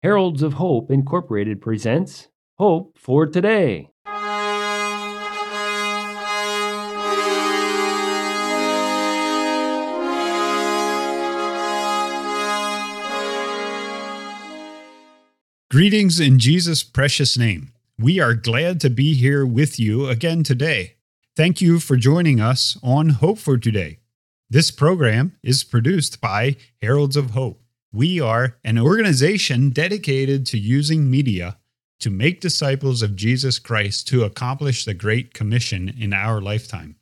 Heralds of Hope Incorporated presents Hope for Today. Greetings in Jesus' precious name. We are glad to be here with you again today. Thank you for joining us on Hope for Today. This program is produced by Heralds of Hope. We are an organization dedicated to using media to make disciples of Jesus Christ to accomplish the Great Commission in our lifetime.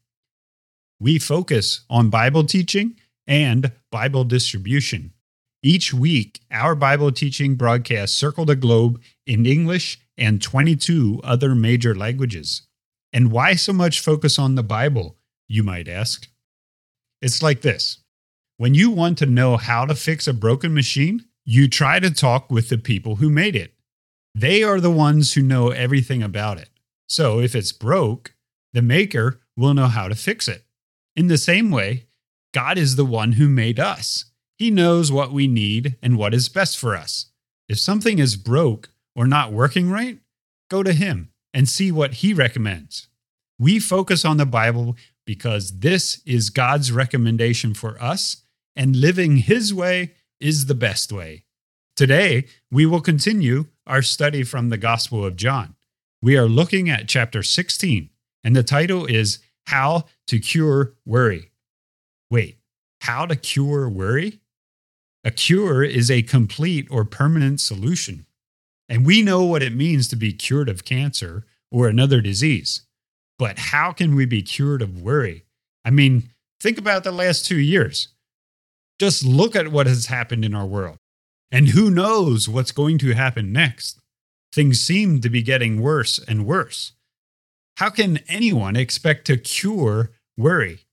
We focus on Bible teaching and Bible distribution. Each week, our Bible teaching broadcasts circle the globe in English and 22 other major languages. And why so much focus on the Bible, you might ask? It's like this. When you want to know how to fix a broken machine, you try to talk with the people who made it. They are the ones who know everything about it. So if it's broke, the maker will know how to fix it. In the same way, God is the one who made us. He knows what we need and what is best for us. If something is broke or not working right, go to Him and see what He recommends. We focus on the Bible because this is God's recommendation for us, and living His way is the best way. Today, we will continue our study from the Gospel of John. We are looking at chapter 16, and the title is How to Cure Worry. Wait, how to cure worry? A cure is a complete or permanent solution. And we know what it means to be cured of cancer or another disease. But how can we be cured of worry? I mean, think about the last 2 years. Just look at what has happened in our world. And who knows what's going to happen next? Things seem to be getting worse and worse. How can anyone expect to cure worry?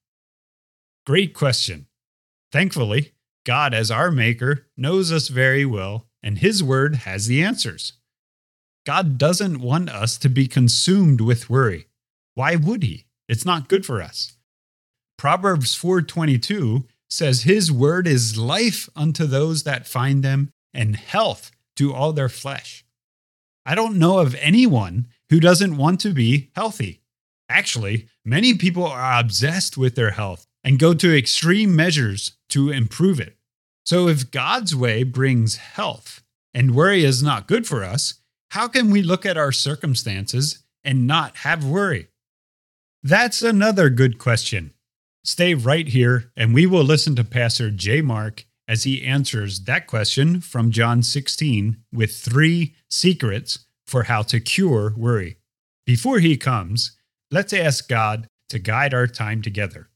Great question. Thankfully, God, as our Maker, knows us very well, and His Word has the answers. God doesn't want us to be consumed with worry. Why would He? It's not good for us. Proverbs 4:22 says, His Word is life unto those that find them, and health to all their flesh. I don't know of anyone who doesn't want to be healthy. Actually, many people are obsessed with their health and go to extreme measures to improve it. So if God's way brings health and worry is not good for us, how can we look at our circumstances and not have worry? That's another good question. Stay right here and we will listen to Pastor J. Mark as he answers that question from John 16 with 3 secrets for how to cure worry. Before he comes, let's ask God to guide our time together.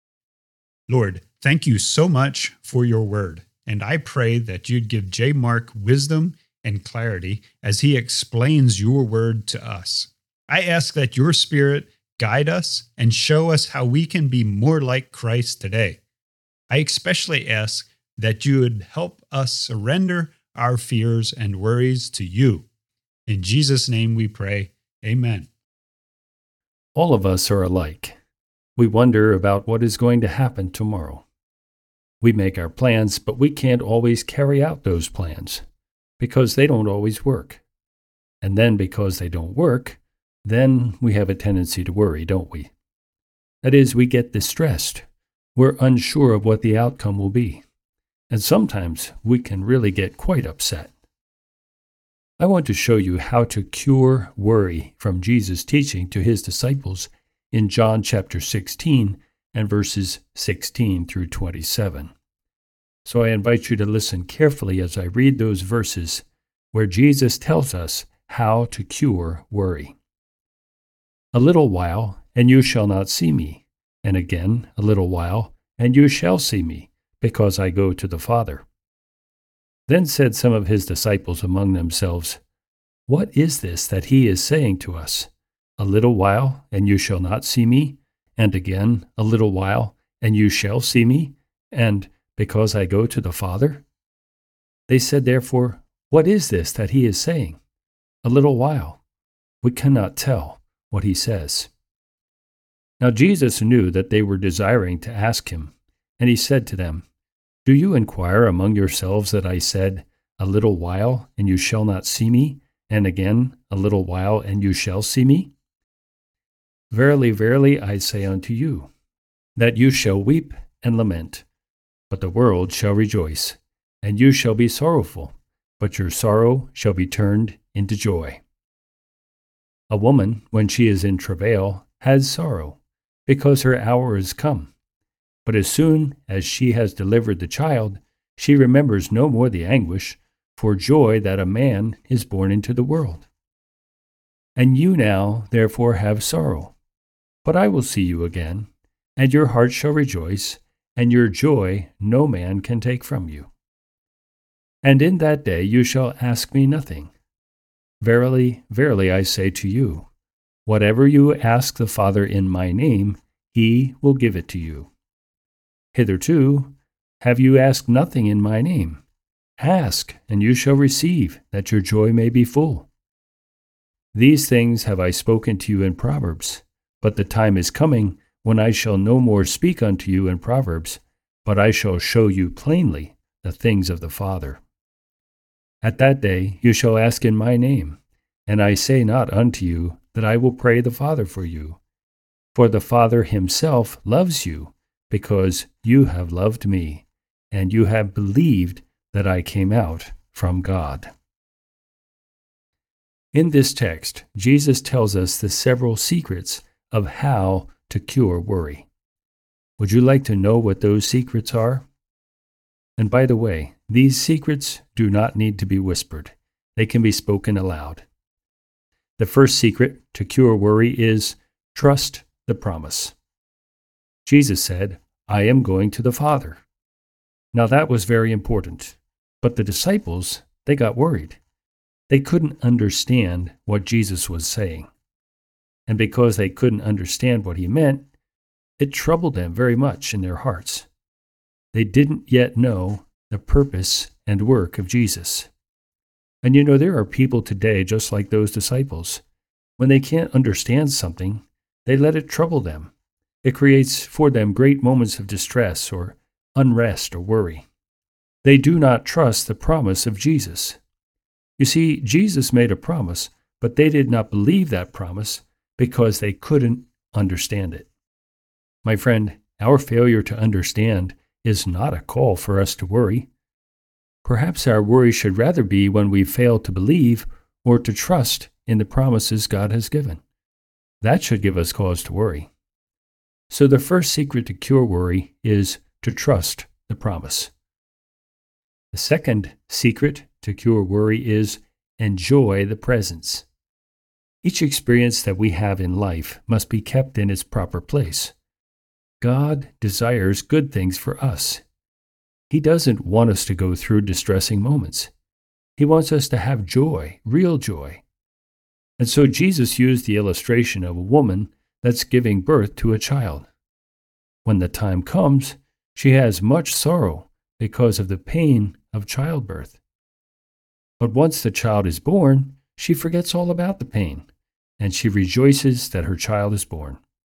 Lord, thank you so much for your word, and I pray that you'd give J. Mark wisdom and clarity as he explains your word to us. I ask that your Spirit guide us and show us how we can be more like Christ today. I especially ask that you would help us surrender our fears and worries to you. In Jesus' name we pray, amen. All of us are alike. We wonder about what is going to happen tomorrow. We make our plans, but we can't always carry out those plans because they don't always work. And then because they don't work, then we have a tendency to worry, don't we? That is, we get distressed. We're unsure of what the outcome will be. And sometimes we can really get quite upset. I want to show you how to cure worry from Jesus' teaching to His disciples in John chapter 16 and verses 16 through 27. So I invite you to listen carefully as I read those verses where Jesus tells us how to cure worry. A little while, and you shall not see me, and again a little while, and you shall see me, because I go to the Father. Then said some of His disciples among themselves, What is this that He is saying to us? A little while, and you shall not see me, and again a little while, and you shall see me, and because I go to the Father? They said therefore, What is this that He is saying? A little while. We cannot tell what He says. Now Jesus knew that they were desiring to ask Him, and He said to them, Do you inquire among yourselves that I said, a little while, and you shall not see me, and again, a little while, and you shall see me? Verily, verily, I say unto you, that you shall weep and lament, but the world shall rejoice, and you shall be sorrowful, but your sorrow shall be turned into joy. A woman, when she is in travail, has sorrow, because her hour is come. But as soon as she has delivered the child, she remembers no more the anguish for joy that a man is born into the world. And you now, therefore, have sorrow. But I will see you again, and your heart shall rejoice, and your joy no man can take from you. And in that day you shall ask me nothing. Verily, verily, I say to you, whatever you ask the Father in my name, he will give it to you. Hitherto have you asked nothing in my name. Ask, and you shall receive, that your joy may be full. These things have I spoken to you in Proverbs, but the time is coming when I shall no more speak unto you in Proverbs, but I shall show you plainly the things of the Father. At that day you shall ask in my name, and I say not unto you that I will pray the Father for you. For the Father himself loves you, because you have loved me, and you have believed that I came out from God. In this text, Jesus tells us the several secrets of how to cure worry. Would you like to know what those secrets are? And by the way, these secrets do not need to be whispered. They can be spoken aloud. The first secret to cure worry is trust the promise. Jesus said, I am going to the Father. Now that was very important, but the disciples, they got worried. They couldn't understand what Jesus was saying. And because they couldn't understand what he meant, it troubled them very much in their hearts. They didn't yet know the purpose and work of Jesus. And you know, there are people today just like those disciples. When they can't understand something, they let it trouble them. It creates for them great moments of distress or unrest or worry. They do not trust the promise of Jesus. You see, Jesus made a promise, but they did not believe that promise because they couldn't understand it. My friend, our failure to understand is not a call for us to worry. Perhaps our worry should rather be when we fail to believe or to trust in the promises God has given. That should give us cause to worry. So the first secret to cure worry is to trust the promise. The second secret to cure worry is enjoy the presence. Each experience that we have in life must be kept in its proper place. God desires good things for us. He doesn't want us to go through distressing moments. He wants us to have joy, real joy. And so Jesus used the illustration of a woman that's giving birth to a child. When the time comes, she has much sorrow because of the pain of childbirth. But once the child is born, she forgets all about the pain, and she rejoices that her child is born.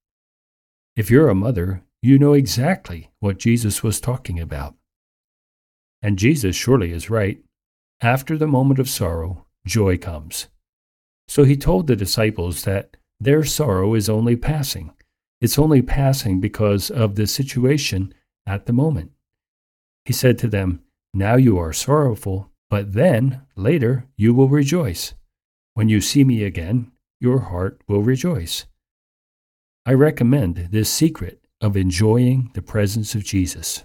If you're a mother, you know exactly what Jesus was talking about. And Jesus surely is right. After the moment of sorrow, joy comes. So he told the disciples that their sorrow is only passing. It's only passing because of the situation at the moment. He said to them, now you are sorrowful, but then, later, you will rejoice. When you see me again, your heart will rejoice. I recommend this secret of enjoying the presence of Jesus.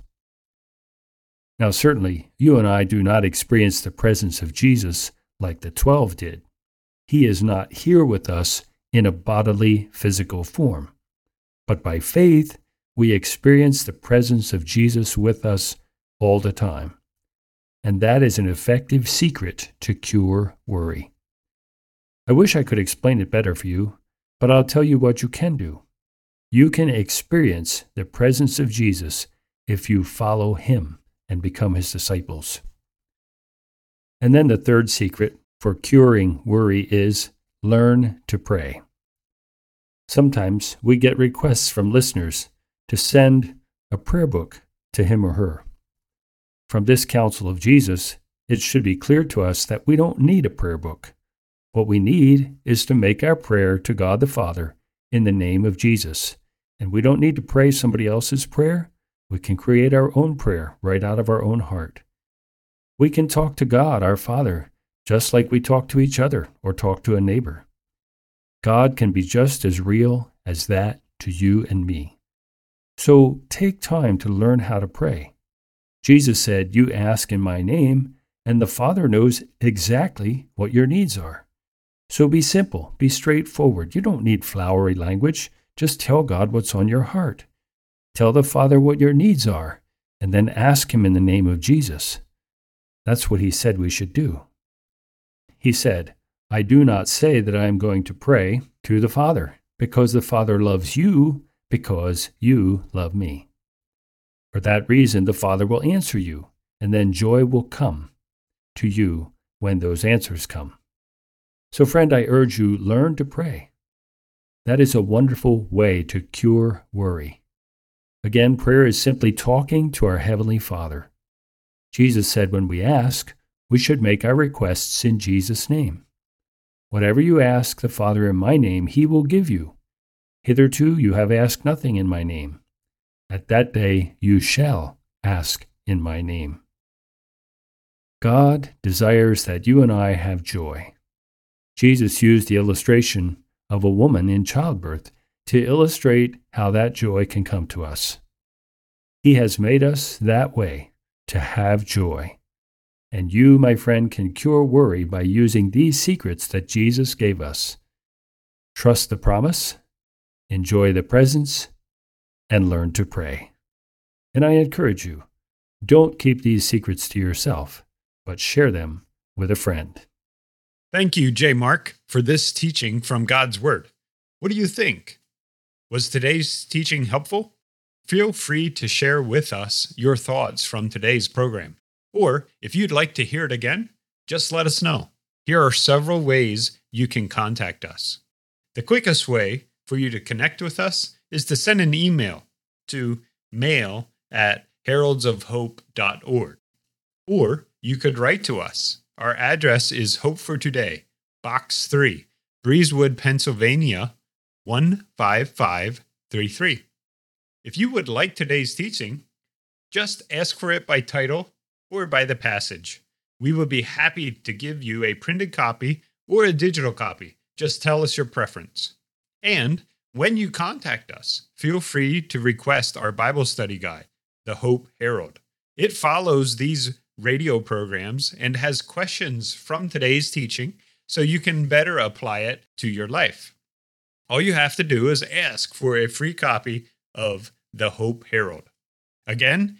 Now, certainly, you and I do not experience the presence of Jesus like the 12 did. He is not here with us in a bodily, physical form. But by faith, we experience the presence of Jesus with us all the time. And that is an effective secret to cure worry. I wish I could explain it better for you, but I'll tell you what you can do. You can experience the presence of Jesus if you follow him and become his disciples. And then the third secret for curing worry is learn to pray. Sometimes we get requests from listeners to send a prayer book to him or her. From this counsel of Jesus, it should be clear to us that we don't need a prayer book. What we need is to make our prayer to God the Father in the name of Jesus. And we don't need to pray somebody else's prayer. We can create our own prayer right out of our own heart. We can talk to God, our Father, just like we talk to each other or talk to a neighbor. God can be just as real as that to you and me. So take time to learn how to pray. Jesus said, "You ask in my name," and the Father knows exactly what your needs are. So be simple, be straightforward. You don't need flowery language. Just tell God what's on your heart. Tell the Father what your needs are, and then ask Him in the name of Jesus. That's what He said we should do. He said, "I do not say that I am going to pray to the Father, because the Father loves you, because you love me. For that reason, the Father will answer you, and then joy will come to you when those answers come." So, friend, I urge you, learn to pray. That is a wonderful way to cure worry. Again, prayer is simply talking to our Heavenly Father. Jesus said when we ask, we should make our requests in Jesus' name. Whatever you ask the Father in my name, He will give you. Hitherto you have asked nothing in my name. At that day you shall ask in my name. God desires that you and I have joy. Jesus used the illustration of a woman in childbirth to illustrate how that joy can come to us. He has made us that way, to have joy. And you, my friend, can cure worry by using these secrets that Jesus gave us. Trust the promise, enjoy the presence, and learn to pray. And I encourage you, don't keep these secrets to yourself, but share them with a friend. Thank you, J. Mark, for this teaching from God's Word. What do you think? Was today's teaching helpful? Feel free to share with us your thoughts from today's program. Or if you'd like to hear it again, just let us know. Here are several ways you can contact us. The quickest way for you to connect with us is to send an email to mail@heraldsofhope.org. Or you could write to us. Our address is Hope for Today, Box 3, Breezewood, Pennsylvania, 15533. If you would like today's teaching, just ask for it by title or by the passage. We will be happy to give you a printed copy or a digital copy. Just tell us your preference. And when you contact us, feel free to request our Bible study guide, The Hope Herald. It follows these radio programs and has questions from today's teaching so you can better apply it to your life. All you have to do is ask for a free copy of The Hope Herald. Again,